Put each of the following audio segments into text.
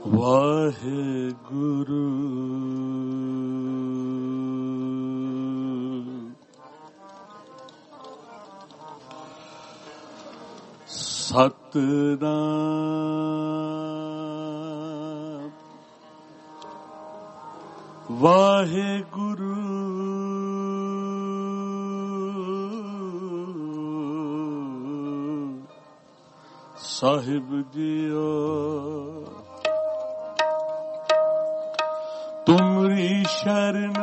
वाहेगुरु सतनाम वाहेगुरु साहिब जियो तुमरी शरण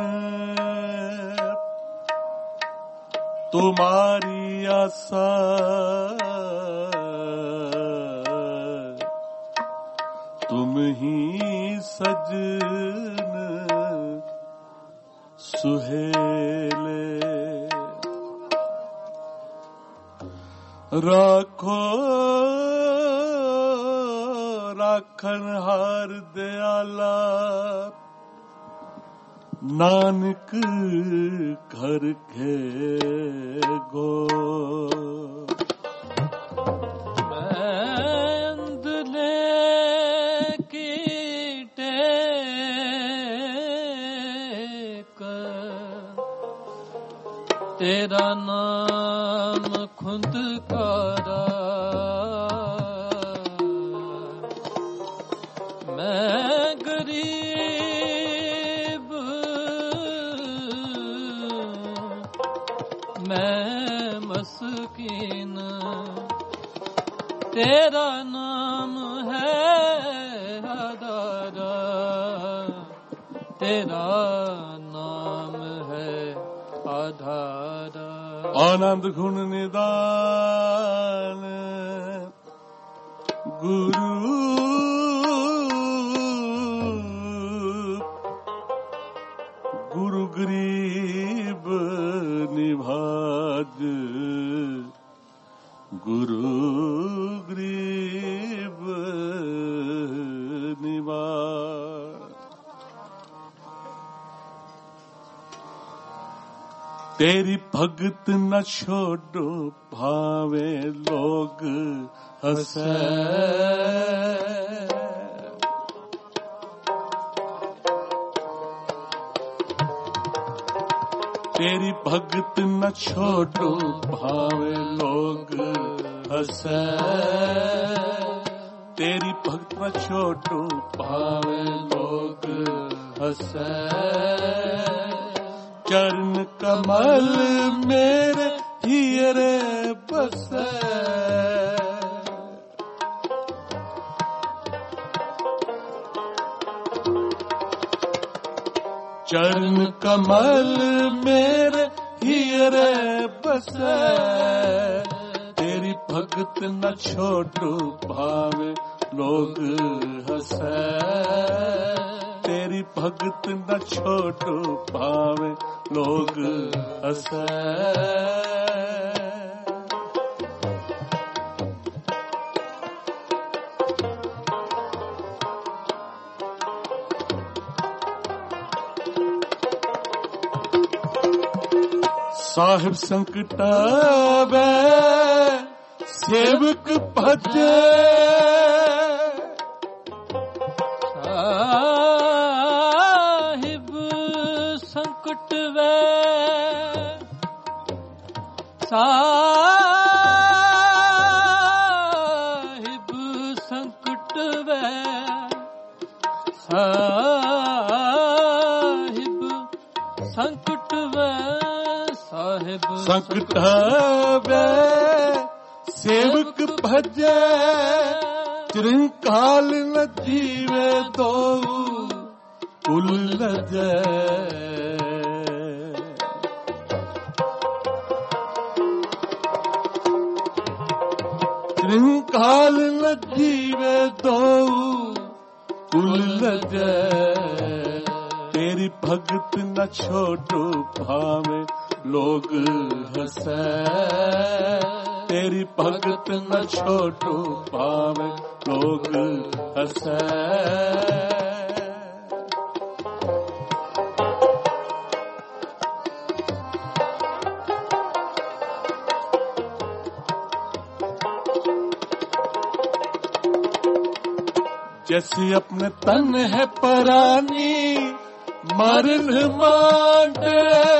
तुम्हारी आशा तुम ही सजन सुहेले राखो राखन हार दयाला नानक घर के गो अंधले कीटे तेरा नाम खुद करा मैं गरीब मैं मस्कीन तेरा नाम है आधारा तेरा नाम है आधारा आनंद गुण निदान गुरु गुरु गरीब निभाज गुरु गरीब निभाज तेरी भगत न छोड़ो भावे लोग हंसे तेरी भगत न छोड़ो भावे लोग हंसे तेरी भगत न छोड़ो भावे लोग हंसे चरण कमल मेरे हीरे बसे चरण कमल मेरे हीरे बसे तेरी भगत न छोड़ो भावे लोग हंसे तेरी भगत न छोड़ो भावे लोग हंसे साहिब संकट वे सेवक भजे साहिब संकट वे साहिब संकट वे साहिब संकट वे संकट वे सेवक भजे चिरंकाल न जीवे दो उलझे चिरंकाल न जीवे दो उलझे तेरी भगत न छोड़ो भावे लोग हंसे तेरी भगत न छोड़ो भावे लोग हंसे जैसी अपने तन है परानी मरण मांडे,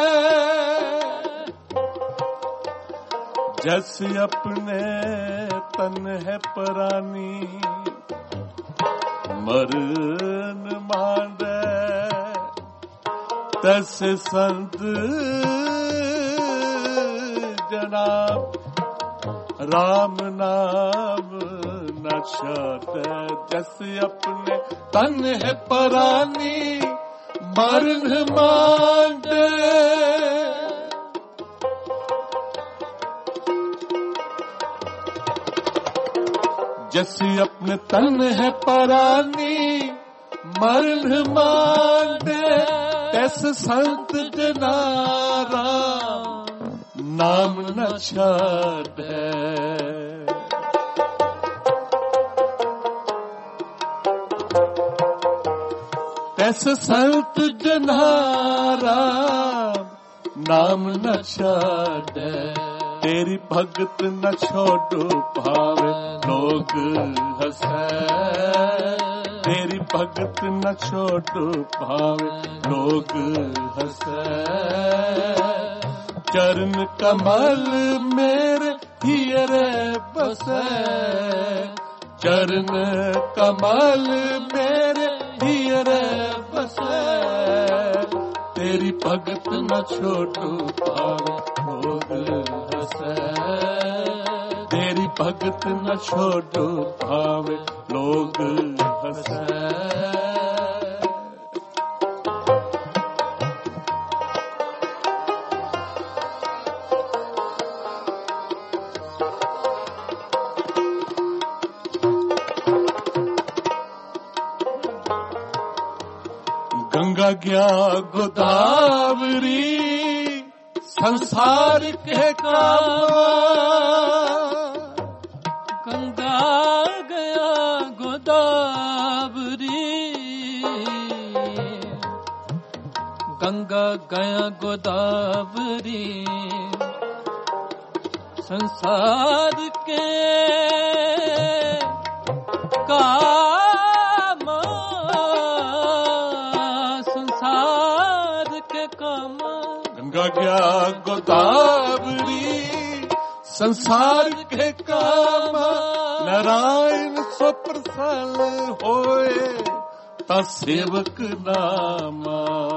जैसी अपने तन है परानी मरण मांडे, तैसे संत जनाब राम नाम न छाड़े। जैसे अपने तन है परानी मरण मांडे, जैसे अपने तन है परानी मरण मांडे, तैसे संत जनारा नाम न छाड़े। तैसे संत जनारा नाम न छाड़े। तेरी भगत न छोड़ो भावे लोग हंसे, तेरी भगत न छोड़ो भावे लोग हंसे। चरण कमल मेरे हियरे बसे, चरण कमल मेरे हियरे बसे। तेरी भगत न छोड़ो भावे लोग हंसे, तेरी भगत न छोड़ो भावे लोग हंसे। गंगा गया गोदावरी संसार के काम, गंगा गया गोदावरी, गंगा गया गोदावरी संसार के काम, संसार के काम। गंगा गया गोदावरी संसार के काम, नारायण सो प्रसन्न होए ता सेवक नामा।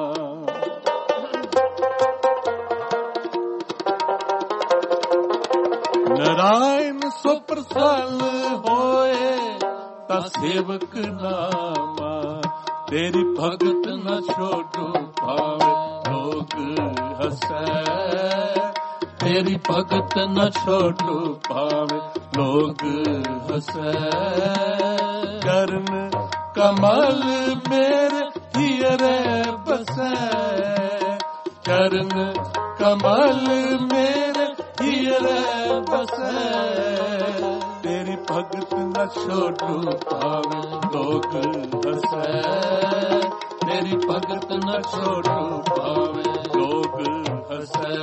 नारायण सो प्रसन्न होए ता सेवक नामा। तेरी भगत न छोड़ो भावे लोग हंसे, तेरी भगत न छोड़ो भावे लोग हंसे। चरण कमल मेरे हियरे बसे, चरण कमल मेरे हियरे बसे। तेरी भगत न छोड़ो भावे लोग हंसे, तेरी भगत न छोड़ो भावे लोग हंसे,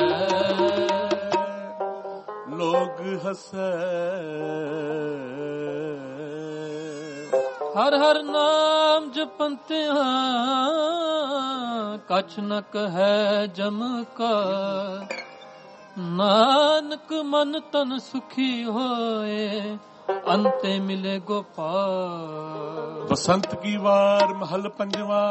लोग हंसे। हर हर नाम जपंते कछ न कहे जम का, नानक मन तन सुखी होए अंते मिले गोपाल। बसंत की वार महल पंजवा,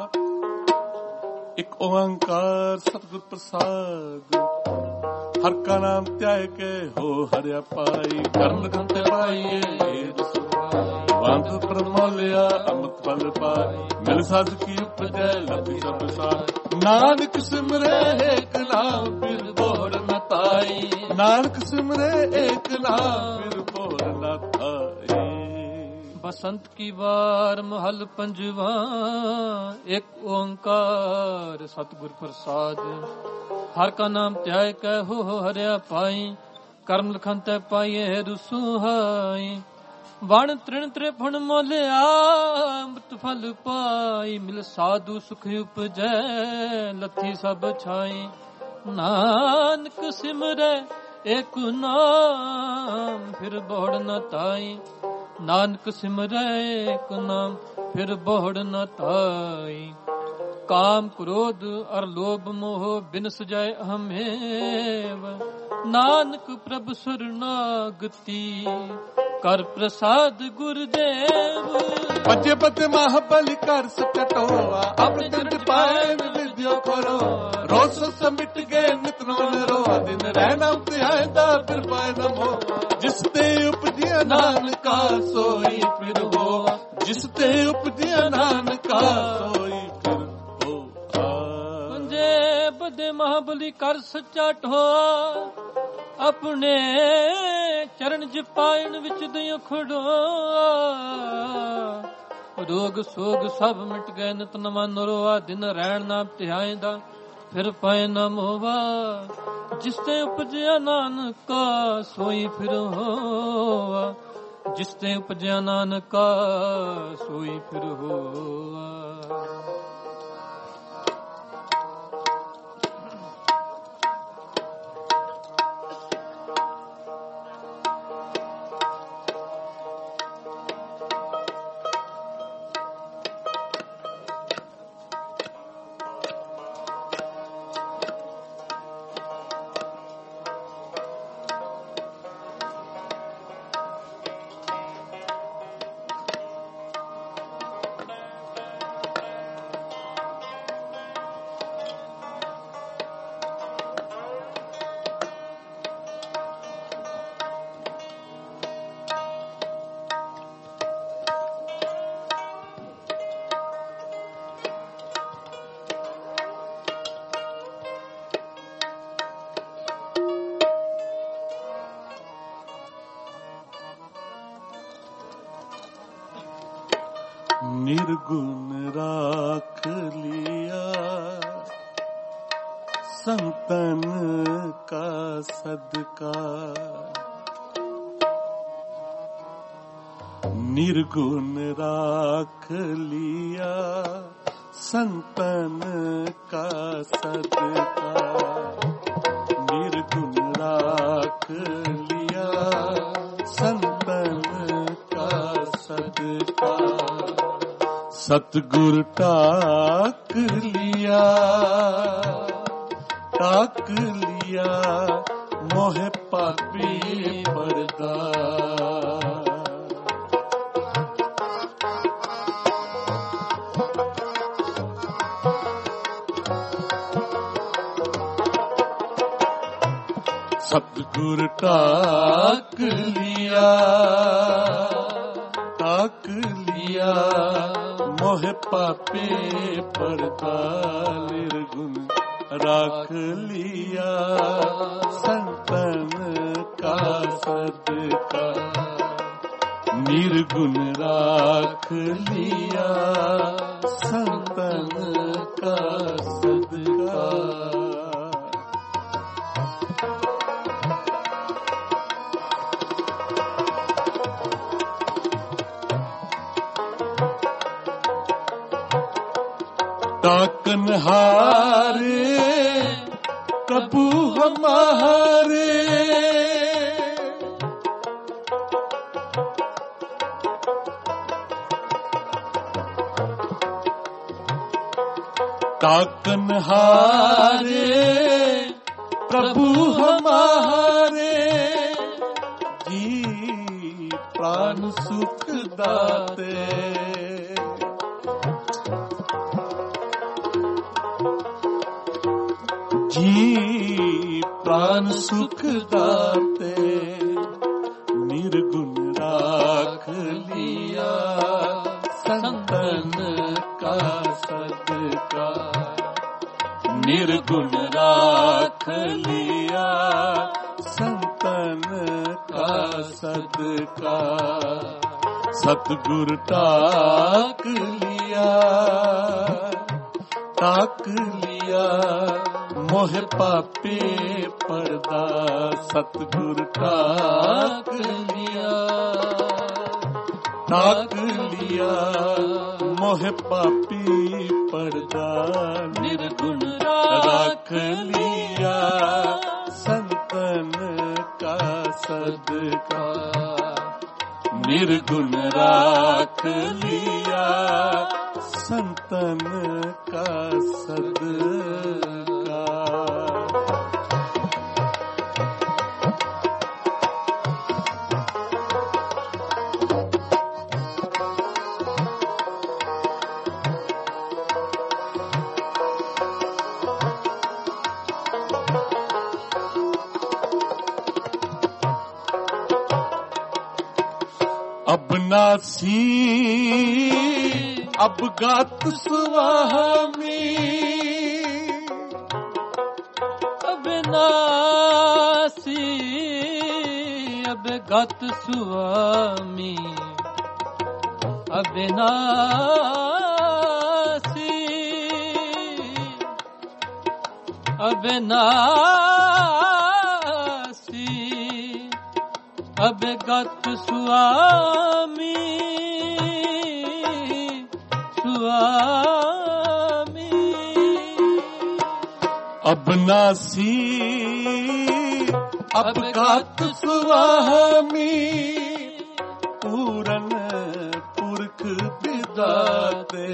एक ओंकार सतगुर प्रसाद। हर का नाम त्याय के हो हरिया पाई, कर्म गंते पाइये वांध प्रमोलिया अमृत फल पाई। मिल साध की उपजय लभी सब साई, नानक सिमरे एक नाम फिर बोर न ताई। नानक सिमरे एक नाम फिर बोर न ताई। बसंत की बार महल पंजवा, एक ओंकार सतगुर प्रसाद। हर का नाम त्याय कह हो हरिया पाई, कर्म लखन तय पाइये रुसुहाई। वण तृण त्रिफुण मोलिया अमृत फल पाई। मिल साधु सुख उपजै लथी सब छाई। नानक सिमरै एक नाम फिर बोड़ न ताई। नानक सिमरै एक नाम फिर बोहड़ न ताई। काम क्रोध और लोभ मोह बिनस जाय अहमेव, नानक प्रभु शरणागति कर प्रसाद गुरुदेव। बजे बजे महाबली कर सकटोआ, अपने जन पाए विद्यो करो। रोस समिट गए नित नौन रोआ, दिन रहना त्यादा फिर पाए न हो। जिसते उपजिया नानका सोई फिर हो, जिसते उपजिया नानका सोई फिर हो। पंजे बदे महाबली कर सच्चा ठोआ, अपने चरण जपायन विच दयो खड़ो। रोग सोग सब मिट गए नित न मन रोआ, दिन रहन नाम ध्यायदा फिर पाए न मोवा। जिसते उपजया नानका सोई फिर होआ, जिसते उपजया नानका सोई फिर होआ। निर्गुण राख लिया संतन का सदका। निर्गुण राख लिया संतन का सदका। निर्गुण राख लिया संतन का सदका। सतगुर टाक लिया मोह पापी पर्दा। सतगुर टाक लिया मोह पापे पर्दा। निर्गुण राख लिया संतन का सदका। निर्गुण राख लिया संतन का सदका। ताकन हारे प्रभु हमारे। ताकन हारे प्रभु हमारे। जी प्राण सुख दाते। जी प्राण सुख दाते। निर्गुण राख लिया संतन का सदका। निर्गुण राख लिया संतन का सदका। सतगुर टाक लिया मोह पापे पर्दा। सतगुर टाक लिया मोह पापी पर्दा। निर्गुण राख लिया संतन का सदका। निर्गुण राख लिया संतन का सदका। अब नासी अब गात स्वामी, अब नासी अब गात स्वामी, अब नासी अब नासी अब गत स्वामी, स्वामी अब नासी अब गात स्वामी, पूरन पुरख विदाते।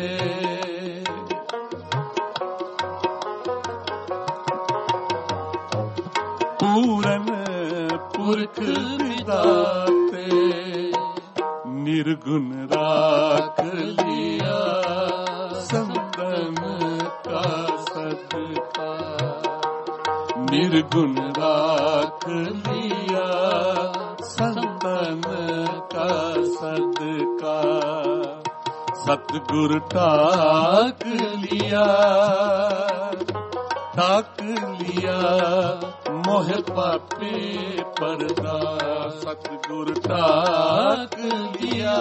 पूरन पुरख विदाते, निर्गुण राख लिया संतन का सदका। निर्गुण राख लिया संतन का सदका। सतगुर टाक लिया, टाक लिया मोह पापे पर्दा। सतगुर टाक लिया,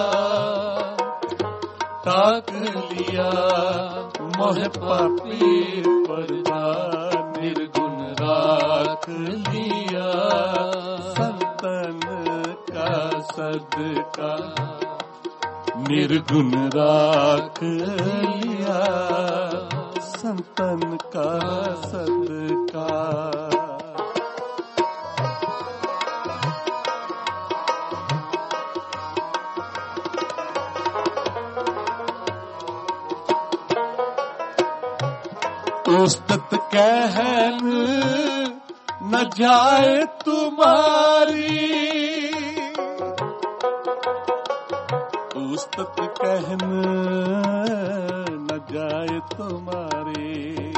टाक लिया मोह पापे पर्दा। निर्गुण राख लिया संतन का सदका। निर्गुण राख लिया संतन का सदका। उस्तत कहन न जाए तुम्हारी, उस्तत कहन न जाए तुम्हारी।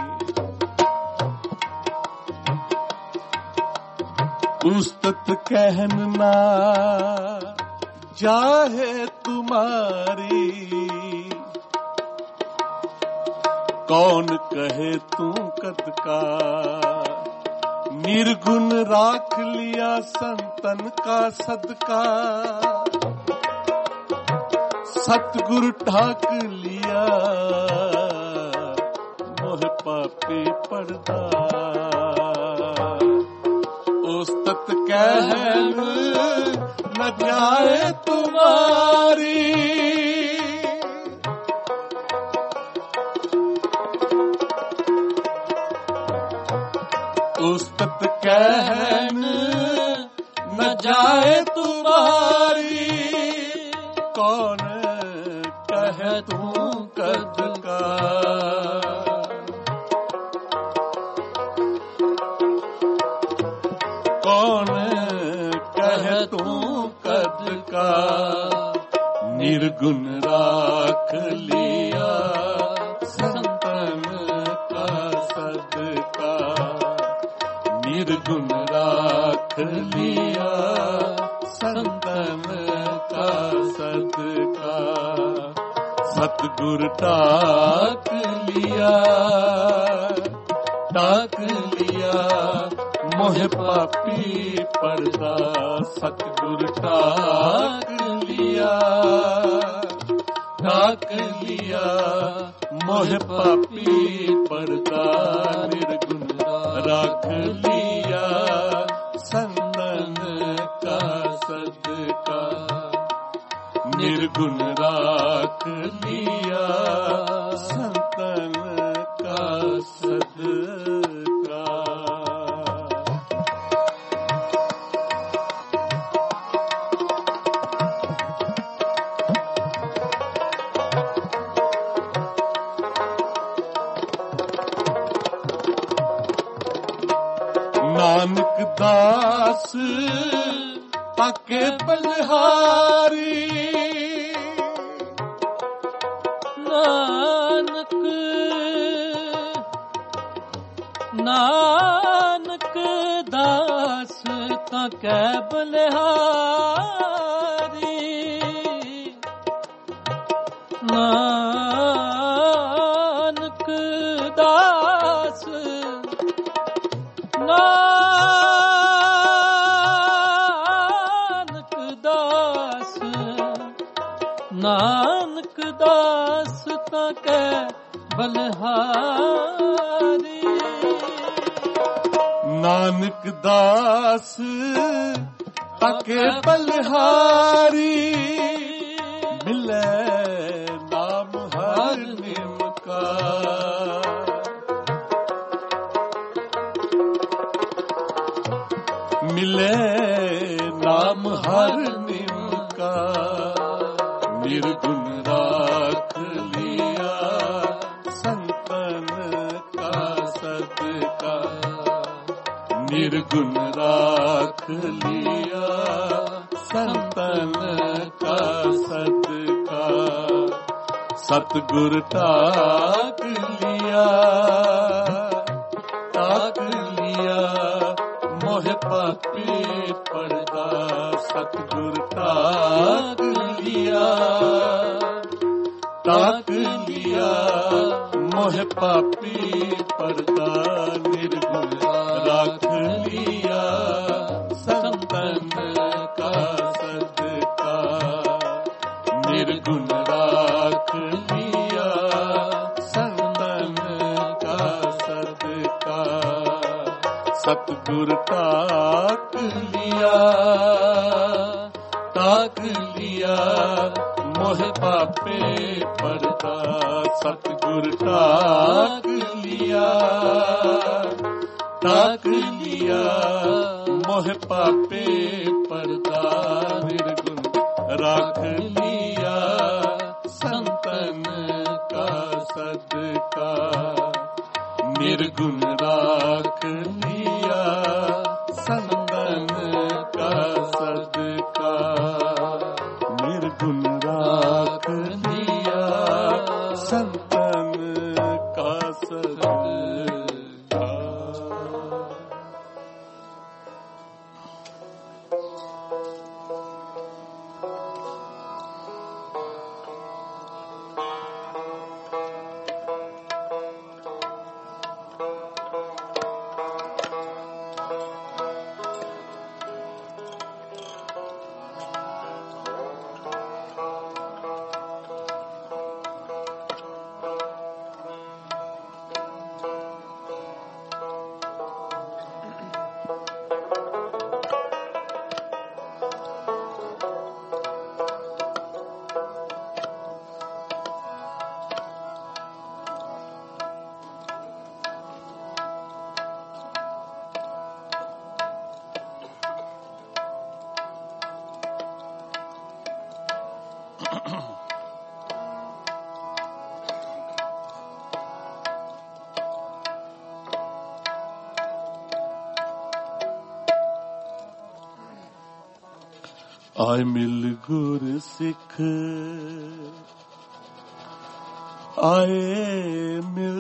उस्तत कहन ना जाए तुम्हारी, कौन कहे तू कद का। निर्गुण राख लिया संतन का सदका। सतगुरु ढाक लिया मोह पापे पर्दा। उस्तत कहन न जाए तुम्हारी, उस्तत कहन न जाए तुम्हारी। कौन कहे तू कद का। कौन कहे तू कद का। निर्गुण राख लिया संतन का सदका। निर्गुण राख लिया संतन का सदका। सतगुर टाक लिया, टाक लिया मोह पापी पर्दा। सतगुर टाक लिया, टाक लिया मोह पापी पर्दा। निर्गुण राख लिया संतन का सदका। निर्गुण राख लिया संतन का सदका। दास ताके बलिहारी नानक नानक दास ताके बलिहारी नानक दास नानक दास नानक दास ताके बलिहारी नानक दास ताके बलिहारी मिले नाम हर निम का मिले नाम हर निम का निर्गुण राख लिया संतन का सदका निर्गुण राख लिया संतन का सदका सतगुर ताक लिया मोह पापी पड़दा सतगुर ताक लिया मोह पापी पड़दा निर्गुण राख लिया संतन का सदका निर्गुण राख लिया संतन का सदका सतगुर ताक लिया मोह पापे पड़दा सतगुर ताक लिया मोह पापे पड़दा निर्गुण राख लिया संतन का सदका निर्गुण राख लिया संतन का सदका निर्गुण राख लिया संतन का सदका। आए मिल गुर सिख आए मिल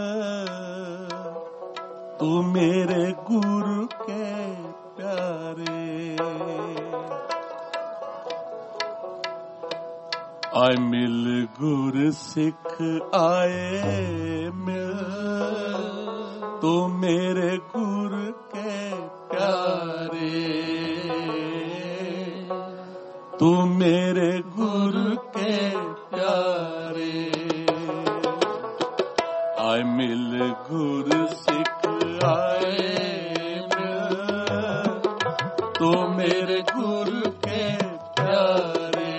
तू मेरे गुरु के प्यारे आए मिल गुर सिख आए मिल तू मेरे गुरु के प्यारे तू मेरे गुरु के प्यारे आए मिल गुरु सिख आए मिल तू मेरे गुरु के प्यारे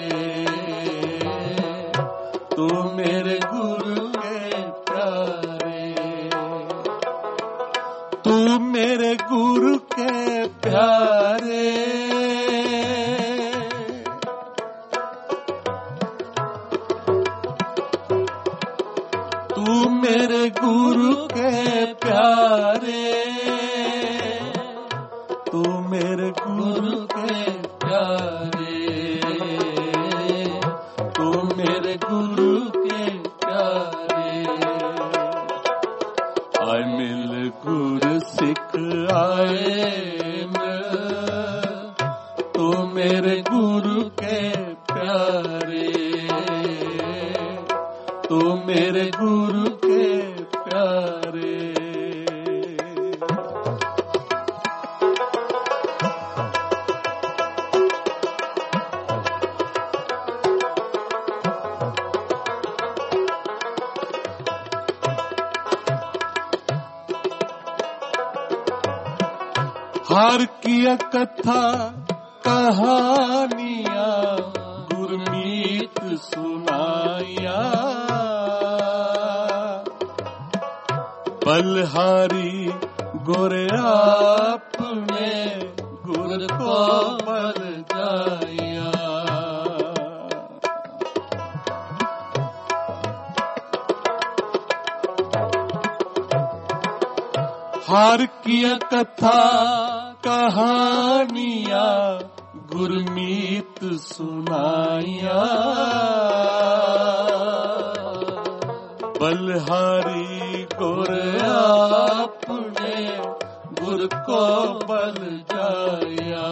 तू मेरे गुरु के प्यारे तू मेरे गुरु के प्यारे मेरे गुरु के प्यारे तो मेरे गुरु के प्यारे। हार किया कथा कहानियां गुरमीत सुनाया, बलहारी गुर आपने गुर को बल जाया। हार किया कथा कहानियां गुरमीत सुनाया, बलहारी गुर आपने गुर को बल जाया।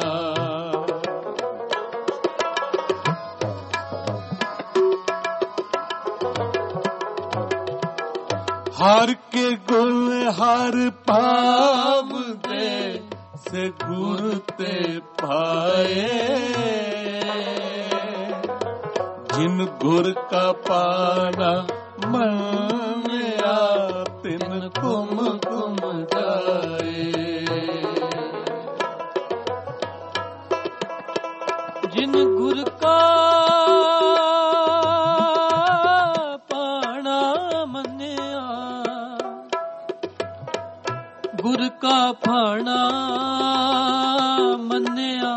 हार के गुण हार पाव दे से गुर ते पाए, जिन गुर का पाना मनिया तिन कुम कुम जाए। जिन गुर का पाना मनिया, गुर का फाना मनिया,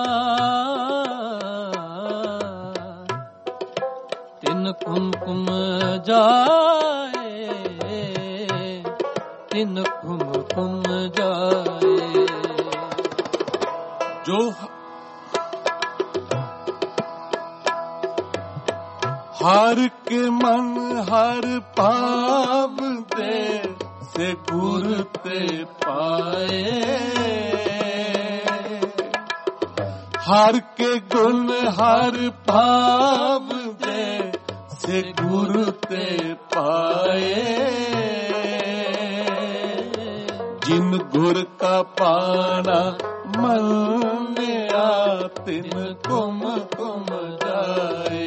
तिन कुम कुम जाए, तिन कुम कुम जाए। जो हार के मन हर पाव दे से गुर ते पाए, हार के गुण हर पाव दे से गुर ते पाए, जिन गुर का पाना मनिया तिन कुम कुम जाए।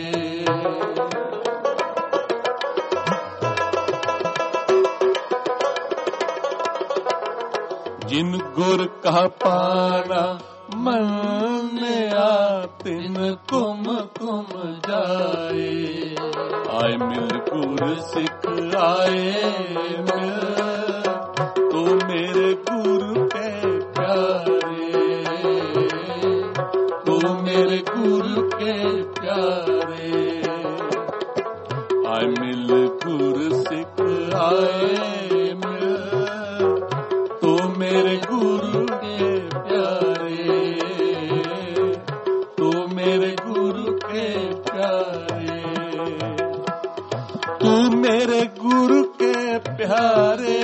जिन गुर का पाना मनिया तिन कुम कुम जाए। आए मिल गुर सिख आए मिल, तो मेरे गुरु के प्यारे, तो मेरे गुरु के प्यारे। आए मिल गुर सिख आए मिल, तो मेरे गुरु के प्यारे, तो मेरे गुरु के प्यारे। तू मेरे गुरु के प्यारे,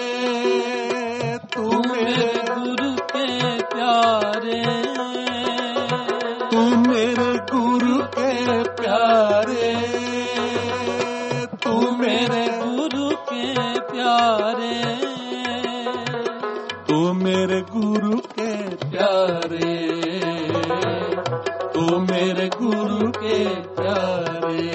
तू मेरे गुरु के प्यारे, तू मेरे गुरु के प्यारे, तू मेरे गुरु के प्यारे, तू मेरे गुरु के प्यारे, तू मेरे गुरु के प्यारे।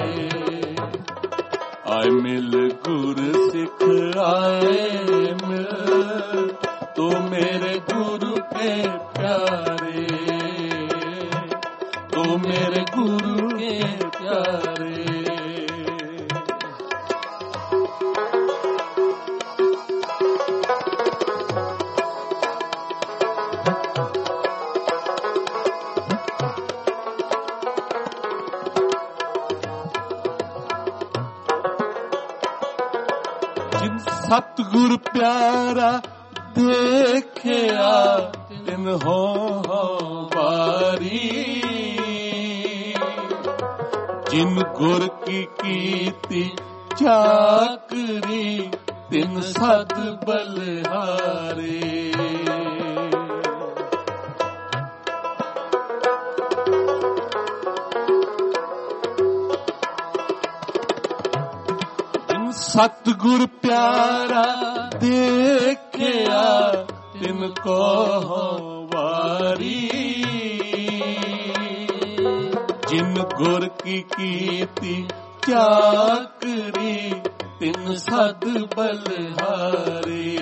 आए मिल गुर सिख आए मिल, तो मेरे गुरु के प्यारे, तो मेरे गुरु के प्यारे। सतगुर प्यारा देखिया तिन हो बारी, जिन गुर की कीती चाकरी तिन सद बलिहारी। ਸਤਿਗੁਰ ਪਿਆਰਾ ਦੇਖਿਆ ਤਿਨ ਕੋ ਵਾਰੀ, ਜਿਨ ਗੁਰ ਕੀ ਕੀਤੀ ਚਾਕਰੀ ਤਿਨ ਸਦ ਬਲਿਹਾਰੀ।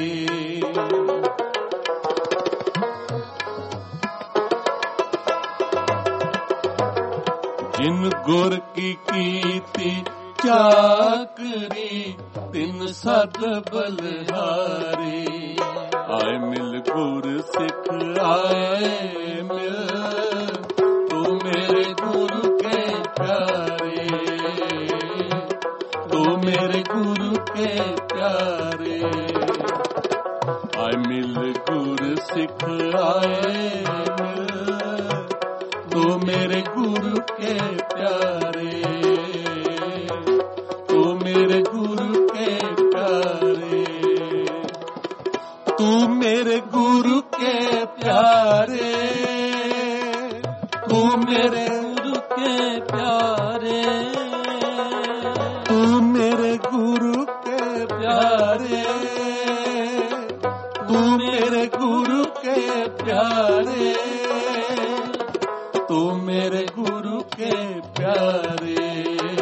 ਜਿਨ ਗੁਰ ਕੀ ਕੀਤੀ ਚਾਕਰੀ ਤਿਨ ਸਦ ਬਲਿਹਾਰੀ। ਆਏ ਮਿਲ ਗੁਰ ਸਿੱਖ ਆਏ ਮਿਲ, ਤੂੰ ਮੇਰੇ ਗੁਰੂ ਕੇ ਪਿਆਰੇ, ਤੂੰ ਮੇਰੇ ਗੁਰੂ ਕੇ ਪਿਆਰੇ। ਆਏ ਮਿਲ ਗੁਰ ਸਿੱਖ ਆਏ ਮਿਲ, ਤੂੰ ਮੇਰੇ ਗੁਰੂ ਕੇ ਪਿਆਰੇ, ਤੂੰ ਮੇਰੇ ਗੁਰੂ ਕੇ ਪਿਆਰੇ। ਤੂੰ ਮੇਰੇ ਗੁਰੂ ਕੇ ਪਿਆਰੇ, ਤੂੰ ਮੇਰੇ ਗੁਰੂ ਕੇ ਪਿਆਰੇ, ਤੂੰ ਮੇਰੇ ਗੁਰੂ ਕੇ ਪਿਆਰੇ, ਤੂੰ ਮੇਰੇ ਗੁਰੂ ਕੇ ਪਿਆਰੇ, ਤੂੰ ਮੇਰੇ ਗੁਰੂ ਕੇ ਪਿਆਰੇ,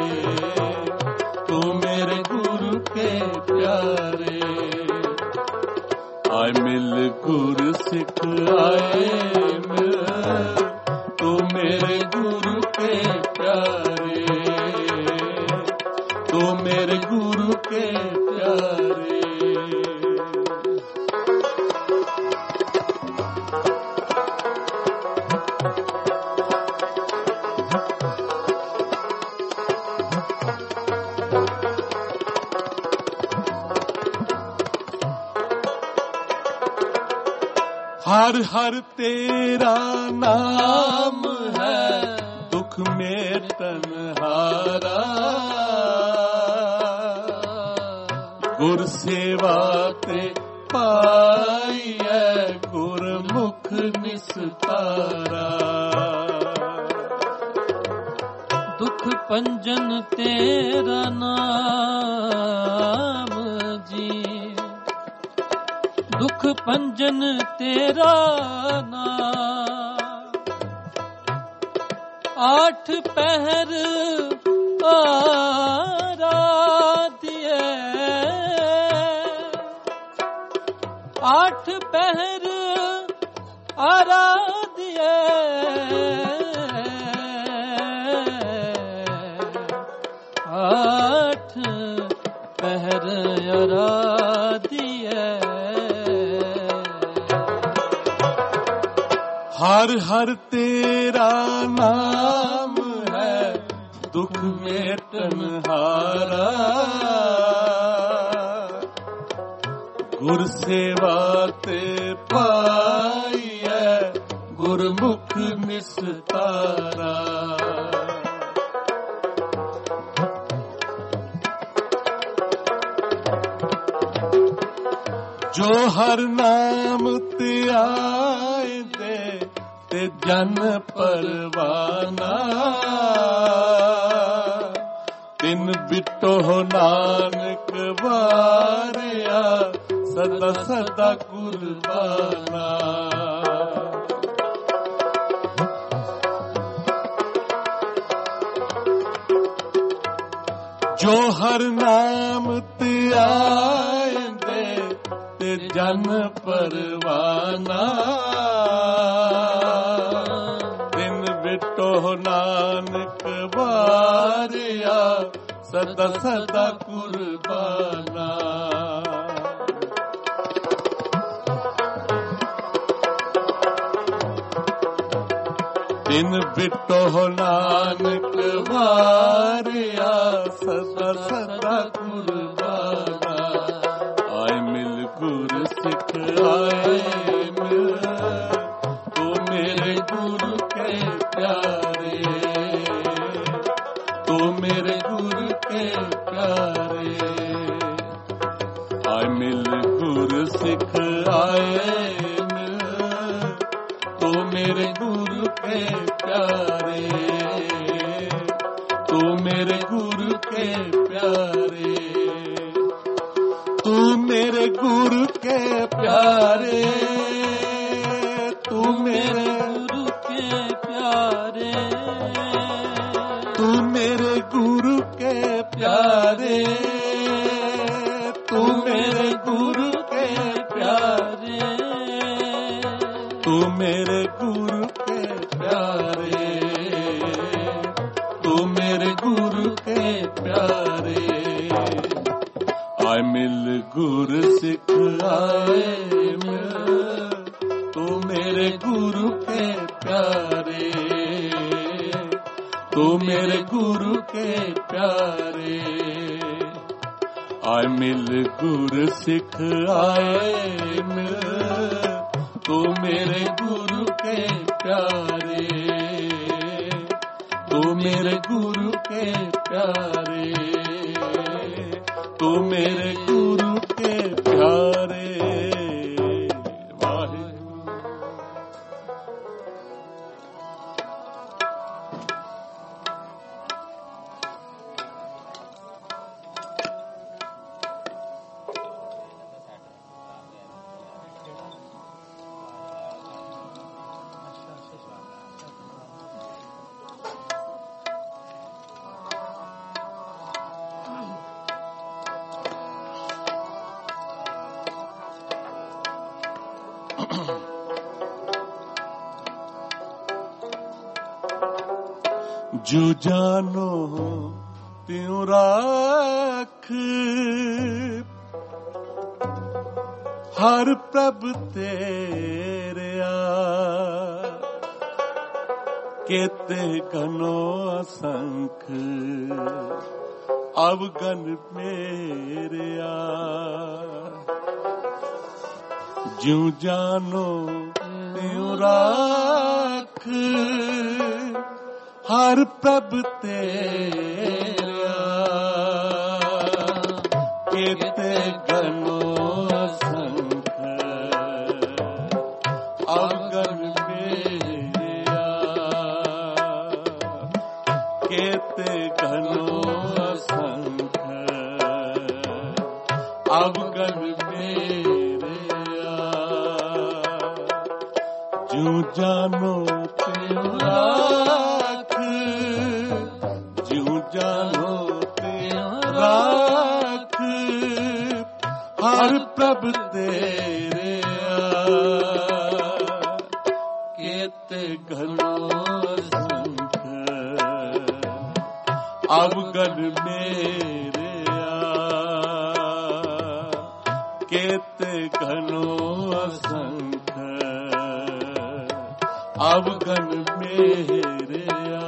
ਤੂੰ ਮੇਰੇ ਗੁਰੂ ਕੇ ਪਿਆਰੇ। ਆਏ ਮਿਲ ਗੁਰ ਸਿੱਖ ਆਏ ਮਿਲ, ਤੂੰ ਮੇਰੇ ਗੁਰੂ ਕੇ ਪਿਆਰੇ, ਤੂੰ ਮੇਰੇ ਗੁਰੂ ਕੇ ਪਿਆਰੇ। ਹਰ ਹਰ ਤੇਰਾ ਨਾਮ ਹੈ, ਦੁਖ ਮੇਟਨ ਹਾਰਾ। ਗੁਰ ਸੇਵਾ ਤੇ ਪਾਈਐ, ਗੁਰਮੁਖ ਨਿਸਤਾਰਾ। ਦੁਖ ਪੰਜਨ ਤੇਰਾ ਨਾਮ ਜੀ, ਦੁਖ ਪੰਜਨ ਤੇਰਾ ਨਾਮ। ਆਠ ਪਹਿਰ ਆਰਾਧਿਐ, ਆਠ ਪਹਿਰ ਆਰਾਧਿਐ। ਆਠ ਪਹਿਰ ਆਰਾਧਿਐ। ਹਰ ਹਰ ਤੇਰਾ ਨਾਮ ਹੈ, ਦੁਖ ਮੇਟਨ ਹਾਰਾ। ਗੁਰ ਸੇਵਾ ਤੇ ਪਾਈਐ, ਗੁਰਮੁਖ ਨਿਸਤਾਰਾ। ਜੋ ਹਰ ਨਾਮ ਧਿਆਏ ਤੇ ਜਨ ਪਰਵਾਨਾ। ਤਿਨ ਬਿਟੋ ਨਾਨਕ ਵਾਰਿਆ, ਸਦਾ ਸਦਾ ਕੁਰਬਾਨਾ। ਜੋ ਹਰ ਨਾਮ ਧਿਆਏ ਤੇ ਜਨ ਪਰਵਾਨਾ। ਤਿਨ ਬਿਟੋ ਨਾਨਕ ਵਾਰਿਆ, ਸਦਾ ਸਦਾ ਕੁਰਬਾਨਾ। ਤਿਨ ਬਿਟੋ ਨਾਨਕ ਵਾਰਿਆ, ਸਦਾ ਸਦਾ ਕੁਰਬਾਨਾ। ਆਏ ਮਿਲ ਗੁਰ ਸਿੱਖ ਆਏ ਮਿਲ, ਤੂੰ ਮੇਰੇ ਗੁਰੂ ਕੇ ਪਿਆਰੇ, ਤੂੰ ਮੇਰੇ ਗੁਰੂ ਕੇ ਪਿਆਰੇ। ਆਏ ਮਿਲ ਗੁਰ ਸਿੱਖ ਆਏ ਮਿਲ, ਤੂੰ ਮੇਰੇ ਗੁਰੂ ਕੇ ਪਿਆਰੇ, ਤੂੰ मेरे गुरु के प्यारे, तू मेरे गुरु के प्यारे, तू मेरे गुरु के प्यारे, तू मेरे गुरु के प्यारे, तू मेरे गुरु के प्यारे, तू मेरे गुरु के प्यारे, तू मेरे गुरु के प्यारे। आए मिल गुर सिख आए मिल, तू मेरे गुरु के प्यारे, तू मेरे गुरु के प्यारे। आए मिल गुर सिख आए मिल, तू मेरे गुरु के प्यारे, तू मेरे गुरु के प्यारे, तू मेरे गुरु के प्यारे। जो जानो त्यों राख, हर प्रभ तेरिया, केते गनो असंख अवगन मेरिया। जो जानो त्यों राख, हर प्रभ तेरा, केते गनो असंख अवगन मेरिया, केते गनो असंख अवगन मेरिया। जो जानो त्यों राख, जो जानो त्यों राख, हर प्रभ तेरिया, केते घनो संख अवगन मेरिया, केते घनो असंख अवगन मेरिया।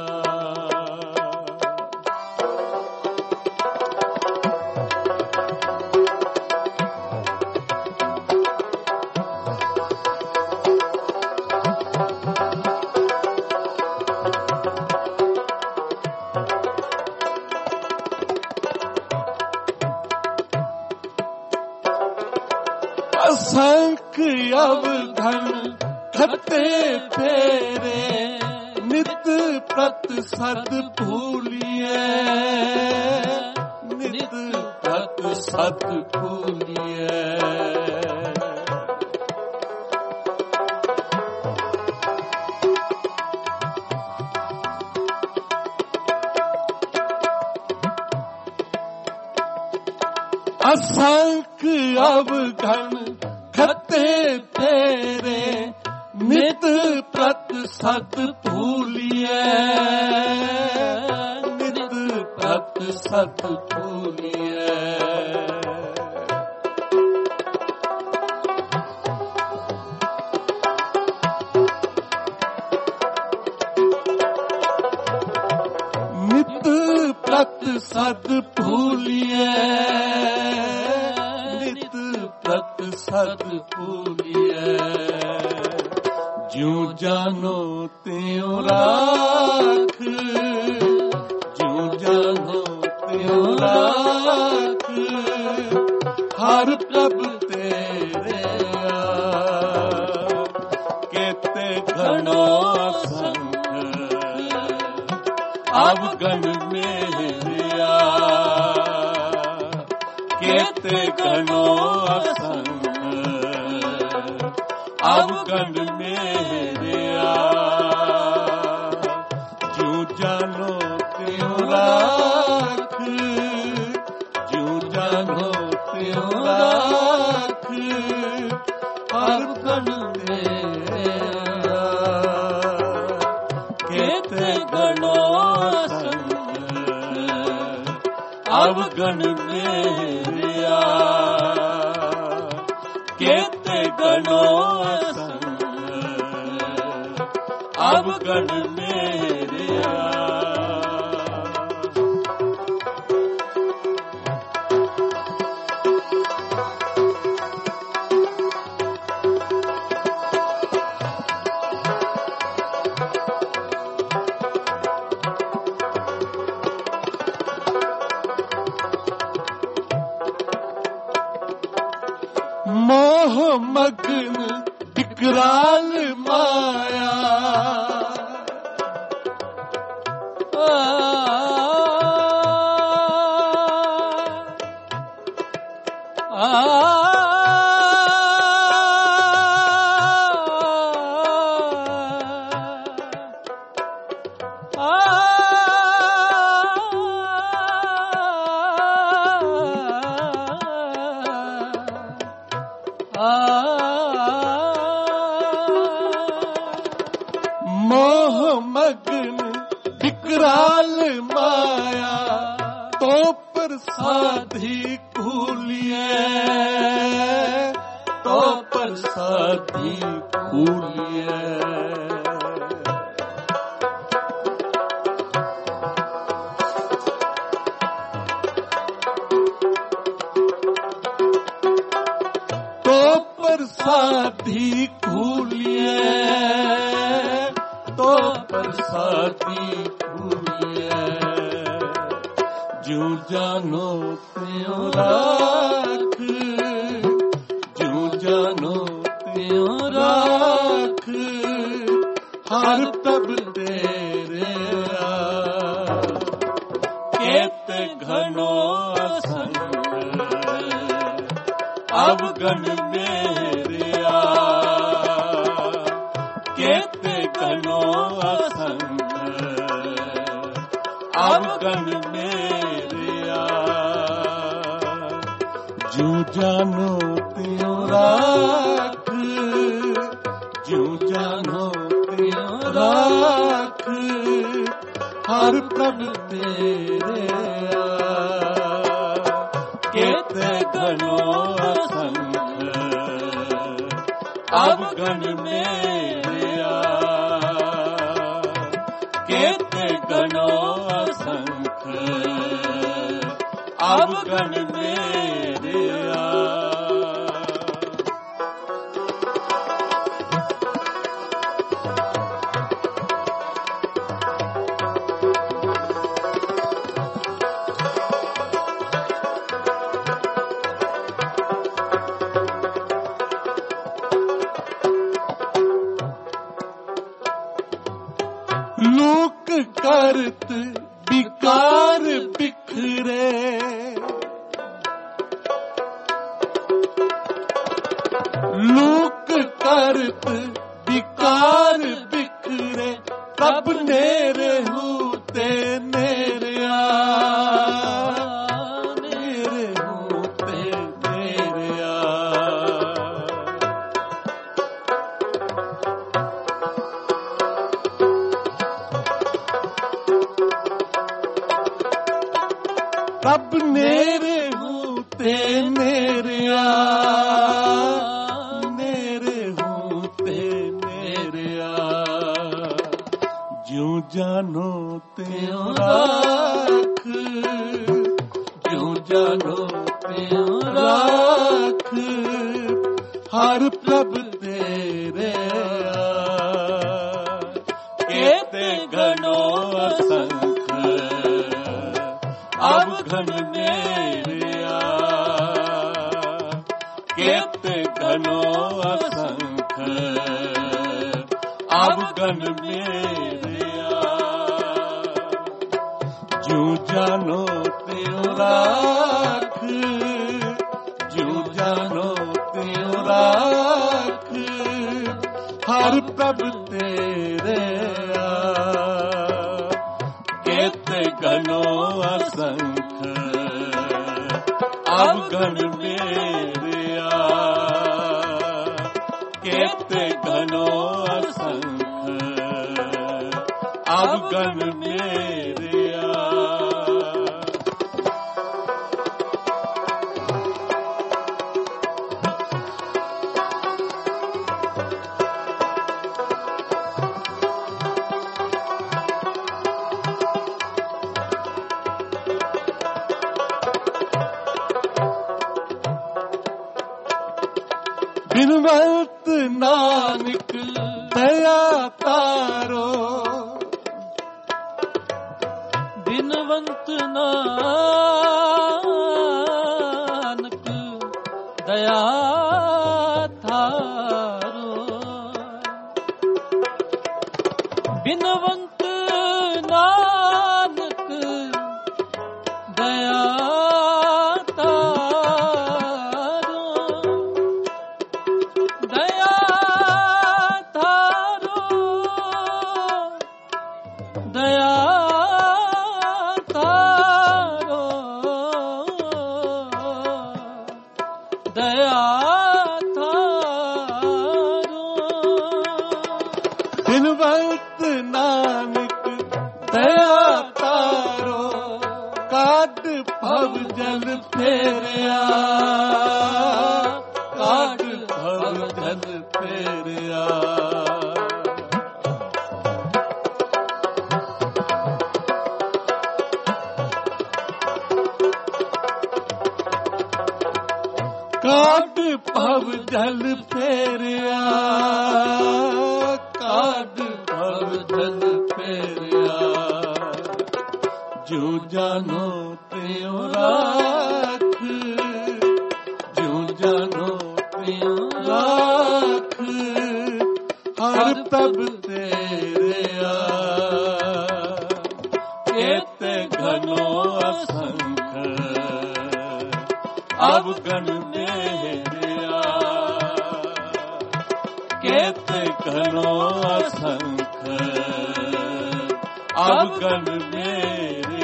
असंख्य अवगन खते फेरे, नित प्रत सत भूलिए, नित प्रत सत भूलिए। असंख्य अवगन खते फेरे, नित प्रत सत भूलिए, नित प्रत सत भूलिए। नित प्रत सत भूलिए, नित प्रत सत भूलिए। ज्यों जानो त्यों राख, ज्यों जानो त्यों राख, हर प्रभ तेरिया, केते घनो असंख अवगन मेरिया। केते गणो असंख अवगण मेरिया जू जानो त्यों राख जू जानो त्यों राख अवगण मेरिया केते गणो अवगण मेरिया केते गणो अवगण मेरिया मोह मग्न विकराल माया मोह मग्न विकराल माया तो प्रसादी कूलिए तो प्रसादी कूलिए तो प्रसादी कूलिए तो प्रसादी कूलिए जू जानो त्यों राख जू जानो त्यों राख हर तब तेरे केते घनो असंग अवगण मेरिया केते गणो असंग अवगण मेरिया जू जानो त्यों राख जू जानो त्यों राख हर प्रभ तेरे केते गणो असंग अवगण मेरिया केते गणो असंख अवगण मेरिया लोक करत विकार बिखरे लोक करत विकार बिखरे तब नेरे होते नेरिया नेरे होते नेरिया तब नेरे होते नेरिया नेरे होते नेरिया जू जानो त्यों राख जू जानो त्यों राख हर प्रभ तेरे केते गणो असंख अवगण मेरिया केते गणो असंख अवगण मेरिया जू जानो त्यों राख प्रभ तेरे केते गनो असंख अवगण मेरे केते गनो असंख अवगण मेरे बिनवंत नानक दया तारो बिनवंत नानक दया थारो बिनवंत नानक दया बिनवंत नानक दया तारो काट भव जल फेरिया काट भव जल फेरिया काट भव जल फेरिया काट भव जल फेरिया जो जानो त्यों राख जो जानो त्यों राख हर प्रभ तेरे केते घनो असंख अवगण मेरे केते घनो असंख अवगण मेरे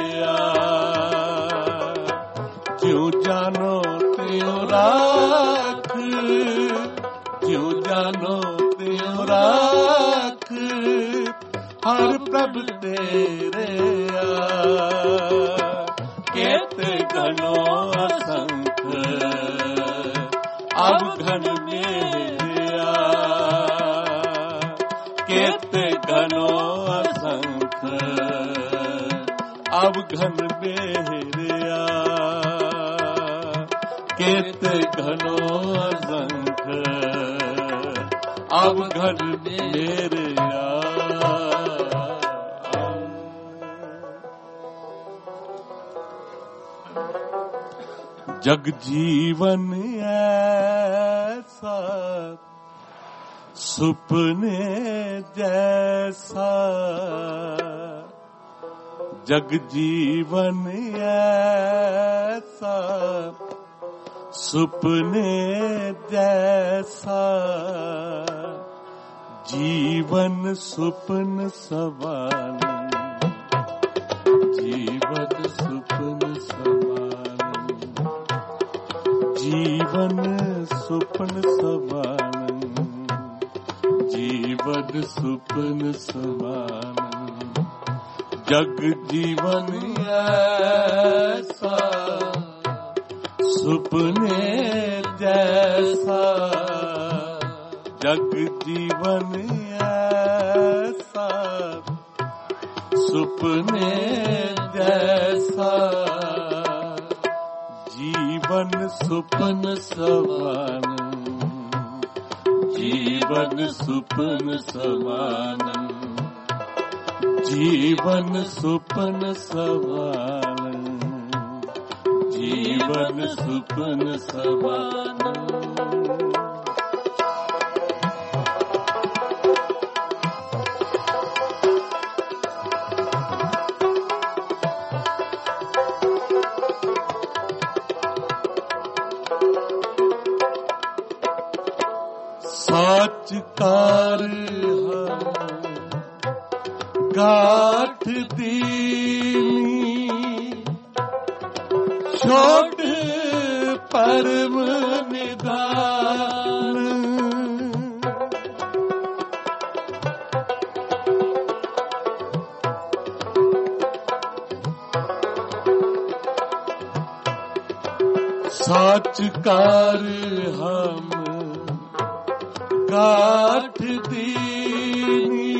ज्यों जानो त्यों राख ज्यों जानो त्यों राख हर प्रभ तेरे केते घनो असंख अवगण मेरे केते घनो असंख अवगण मेरे केते घनो असंख अवगण मेरे जग जीवन ऐसा सुपने जैसा जग जीवन ऐसा सुपने जैसा जीवन सुपन सवान जीवन सुपन सवान जीवन सुपन सवान जीवन सुपन सवान जग जीवन ऐसा सुपने जैसा जग जीवन ऐसा सुपने जैसा जीवन सुपन समान जीवन सुपन समान जीवन सुपन समान जीवन सुपन समान साच कार हम गाठ दीनी छोड़ परम निधान साच कार हम गाठ दीनी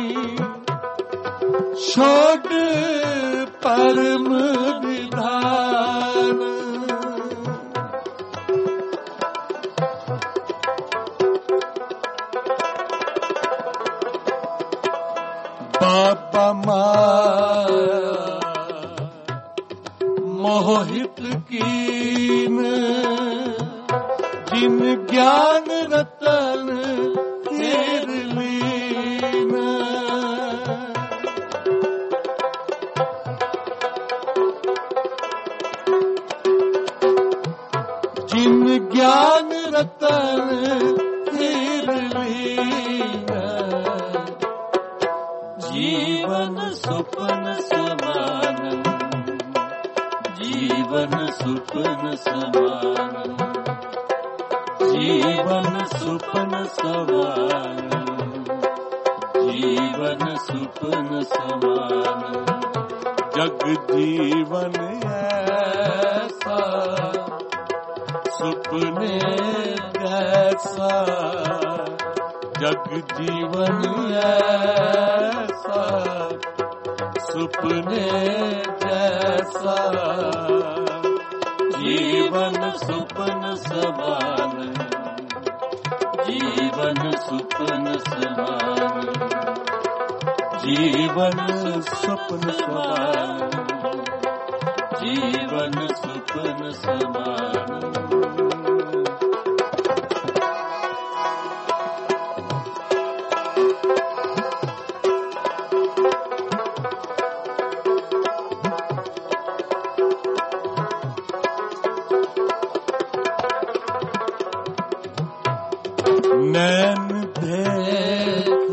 छोड़ परम निधान बाबा माया मोहित कीन जिन ज्ञान रतन हेर लीन जिन ज्ञान रतन हेर लीन जीवन सुपन समान जीवन सुपन समान जीवन सुपन समान जीवन सुपन समान जग जीवन ऐसा सुपने जैसा जग जीवन ऐसा सुपने जैसा जीवन सुपन समान जीवन सुपन समान जीवन सुपन समान जीवन सुपन समान नैन देख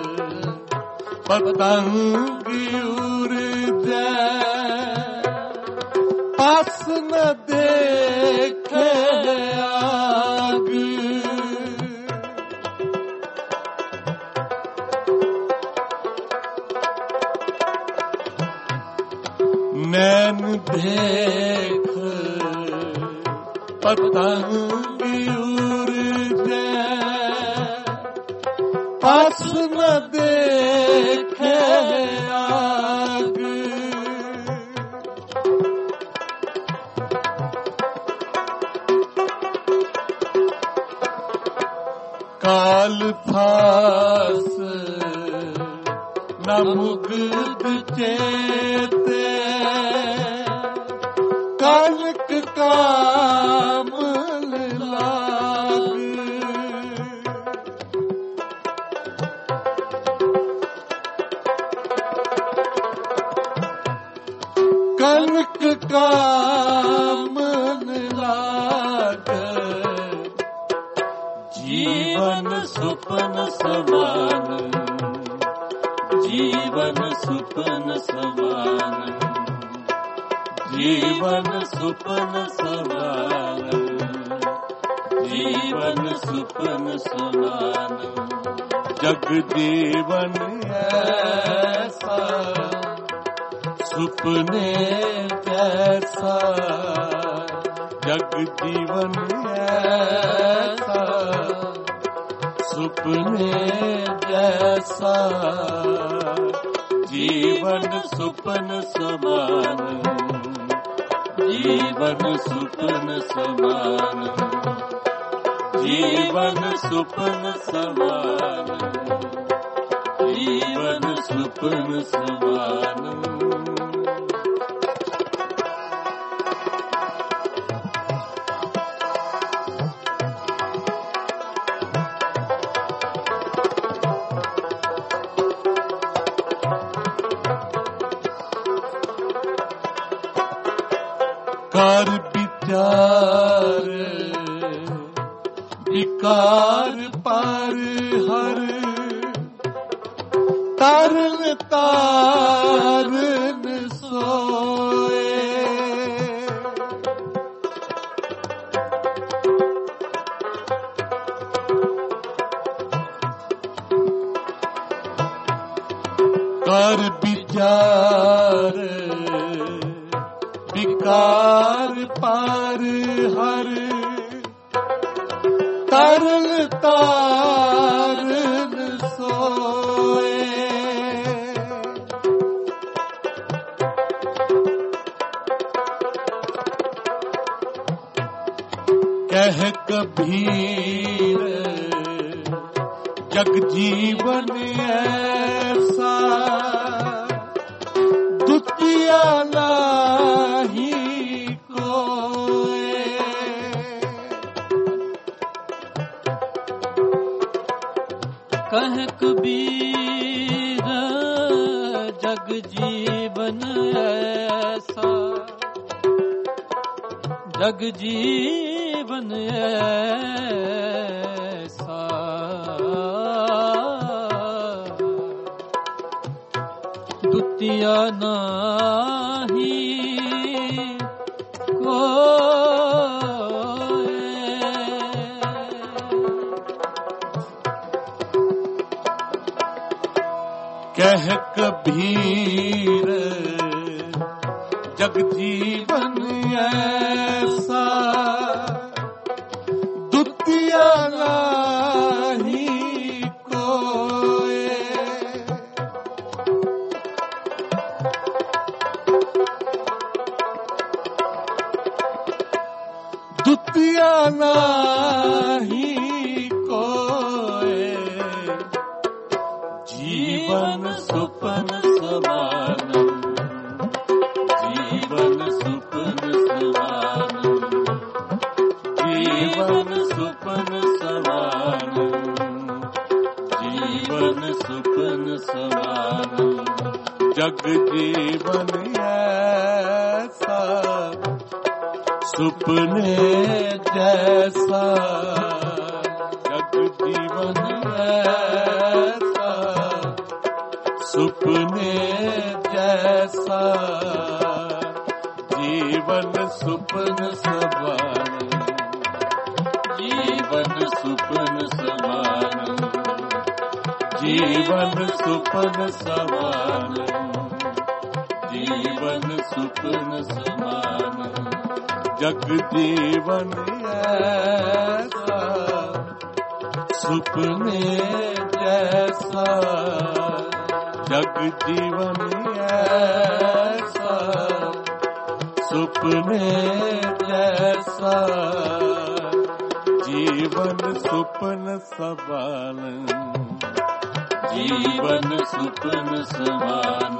पतंग उड़ जाए पास न देखे आग नैन देख पतंग उड़ जाए पास न देखे आग काल फास न मुग्ध चेते कालिक काम लाग कनक काम लाग जीवन सुपन समान जीवन सुपन समान जीवन सुपन समान जीवन सुपन समान जग जीवन ऐसा सुपने जैसा जग जीवन ऐसा सुपने जैसा जीवन सुपन समान जीवन सुपन समान जीवन सुपन समान जीवन सुपन समान कर विचार ਵਿਕਾਰ ਪਰ ਹਰ ਤਾਰਨ ਤਾਰਨ ਸੋਏ। ਕਰ ਵਿਚਾਰ ਵਿਕਾਰ ਪਰ ਹਰ ਤਾਰਨ ਤਾਰਨ ਸੋਏ। ਕਹਿ ਕਬੀਰ ਜਗ ਜੀਵਨ ਐਸਾ ਦੁਤੀਆ ਨਾਹੀ ਕੋਏ। ਕਹਿ ਕਬੀਰ ਜਗ ਜੀਵਨ ਐਸਾ ਜਗ ਜੀਵਨ ਐਸਾ ਦੁਤੀਆ ਨਾਹੀ ਕੋਏ। ਕਹਿ ਕਬੀਰ ਜਗ ਜੀਵਨ ਐਸਾ ਦੁਤੀਆ ਨਾਹੀ ਕੋਏ। ਦੁਤੀਆ ਨਾਹੀ ਕੋਏ। ਜੀਵਨ ਸੁਪਨ ਸਮਾਨ ਜੀਵਨ ਸੁਪਨ ਸਮਾਨ ਜੀਵਨ ਸੁਪਨ ਸਮਾਨ ਜੀਵਨ ਸੁਪਨ ਸਮਾਨ ਜਗ ਜੀਵਨ ਐਸਾ ਸੁਪਨੇ ਜੈਸਾ ਜਗ ਜੀਵਨ ਐਸਾ ਸੁਪਨੇ ਜੈਸਾ ਜੀਵਨ ਸੁਪਨ ਸਮਾਨ ਜੀਵਨ ਸੁਪਨ ਸਮਾਨ ਜੀਵਨ ਸੁਪਨ ਸਮਾਨ ਜੀਵਨ ਸੁਪਨ ਸਮਾਨ ਜਗ ਜੀਵਨ ਐਸਾ ਸੁਪਨੇ ਜੈਸਾ ਜਗ ਜੀਵਨ ਐਸਾ ਸੁਪਨੇ ਜੈਸਾ ਜੀਵਨ ਸੁਪਨ ਸਮਾਨ ਜੀਵਨ ਸੁਪਨ ਸਮਾਨ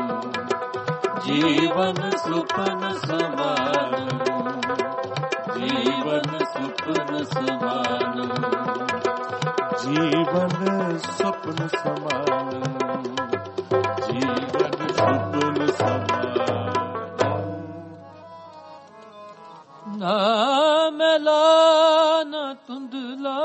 ਜੀਵਨ ਸੁਪਨ ਸਮਾਨ ਜੀਵਨ ਸੁਪਨ ਸਮਾਨ ਜੀਵਨ ਸੁਪਨ ਸਮਾਨ ਜੀਵਨ ਸੁਪਨ ਸਮਾਨ। ਨਾ ਮੈਲਾ ਨਾ ਧੁੰਦਲਾ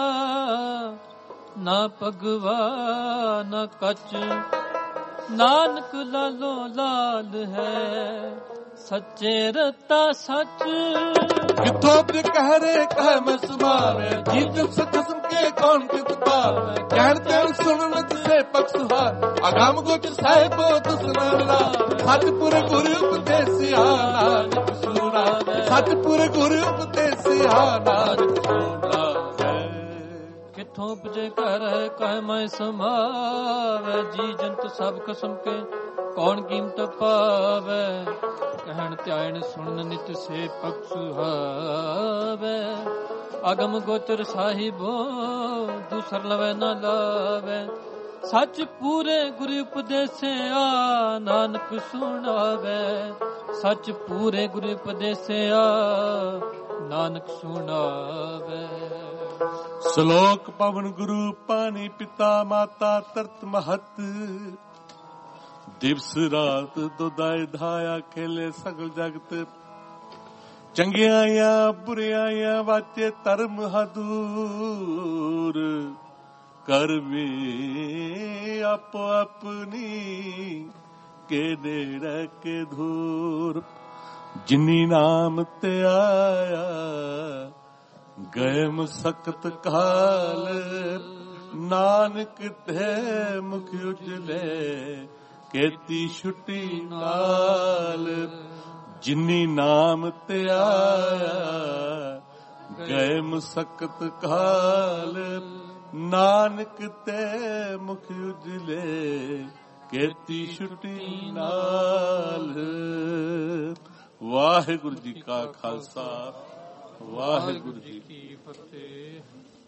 ਨਾ ਭਗਵਾ ਨਾ ਕੱਚ ਨਾਨਕ ਲਾਲੋ ਲਾਲ ਹੈ ਸੱਚੇ ਰਤਾ ਸੱਚ। ਕਿਥੋਂ ਤੇ ਕਹਿਰੇ ਕਹਿ ਮੈਂ ਸੁਭਾਵੇ ਜੀਤ ਸਖਸਮ ਕੇ ਕੌਣ ਕਿਤ ਪਾਵੇ। ਕਹਿਣ ਤੇ ਸੁਣਨ ਜਿਸੇ ਪਕਸੁਹਾਰ ਅਗਮ ਗੋਚਰ ਸਾਹਿਬੋ ਤੁਸਨਾਲਾ। ਸਤਿਪੁਰ ਗੁਰੂ ਉਪਦੇਸਿਆ ਨਾਨਕ ਸੁਣਾਵੇ ਸਤਿਪੁਰ ਗੁਰੂ ਉਪਦੇਸਿਆ ਨਾਨਕ ਸੁਣਾਵੇ। ਕਿਥੋਂ ਉਪਜੇ ਘਰ ਕਹਿ ਮੈਂ ਸਮਾਵੇ ਜੀ ਜੰਤ ਸਭ ਕਸਮ ਕੇ ਕੌਣ ਕੀਮਤ ਪਾਵੇ। ਕਹਿਣ ਧਿਆਨ ਸੁਣਨ ਨਿਤ ਸੇ ਪਖ ਸੁਹਾਵੇ। ਅਗਮ ਗੋਚਰ ਸਾਹਿਬੋ ਦੂਸਰ ਲਵੇ ਨਾ ਲਾਵੇ। ਸੱਚ ਪੂਰੇ ਗੁਰੂ ਉਪਦੇਸਿਆ ਨਾਨਕ ਸੁਣਾਵੇ। ਸੱਚ ਪੂਰੇ ਗੁਰੂ ਉਪਦੇਸਿਆ ਨਾਨਕ ਸੁਣਾਵੇ। ਸ਼ਲੋਕ ਪਵਨ ਗੁਰੂ ਪਾਣੀ ਪਿਤਾ ਮਾਤਾ ਤਰਤ ਮਹਤ। ਦਿਵਸ ਰਾਤ ਦੁਦਾਇ ਧਾਇਆ ਖੇਲੇ ਸਗਲ ਜਗਤ। ਚੰਗਿਆਈਆਂ ਬੁਰਿਆਈਆਂ ਵਾਚੇ ਧਰਮ ਹਦੂਰ ਕਰਵੇ ਆਪੋ ਆਪਣੀ ਕੇ ਨੇੜੇ ਕੇ ਧੂਰ। ਜਿਨੀ ਨਾਮ ਤੇ ਆਇਆ ਗਏ ਮੁਸਕਤ ਕਾਲ ਨਾਨਕ ਤੇ ਮੁਖ ਉਜਲੇ ਕੀਤੀ ਛੁੱਟੀ ਨਾਲ। ਜਿਨੀ ਨਾਮ ਤੇ ਆਇਆ ਗਏ ਮੁਸਕਤ ਕਾਲ ਨਾਨਕ ਤੇ ਮੁਖ ਉਜਲੇ ਕੀਤੀ ਛੁੱਟੀ ਨਾਲ। ਵਾਹਿਗੁਰੂ ਜੀ ਕਾ ਖਾਲਸਾ, ਵਾਹਿਗੁਰੂ ਜੀ ਕੀ ਫਤਿਹ।